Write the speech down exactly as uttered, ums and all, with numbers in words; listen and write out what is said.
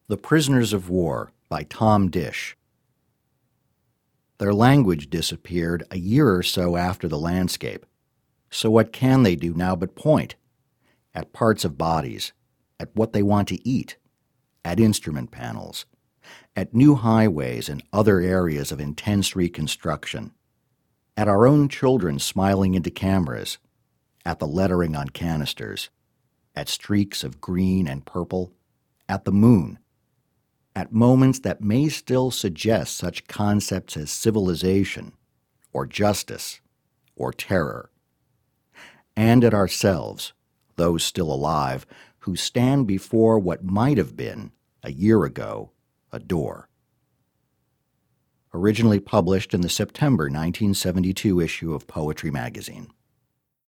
The Prisoners of War by Tom Dish. Their language disappeared a year or so after the landscape. So what can they do now but point? At parts of bodies, at what they want to eat, at instrument panels, at new highways and other areas of intense reconstruction, at our own children smiling into cameras, at the lettering on canisters, at streaks of green and purple, at the moon, at moments that may still suggest such concepts as civilization, or justice, or terror, and at ourselves, those still alive, who stand before what might have been, a year ago, a door. Originally published in the September nineteen seventy-two issue of Poetry magazine.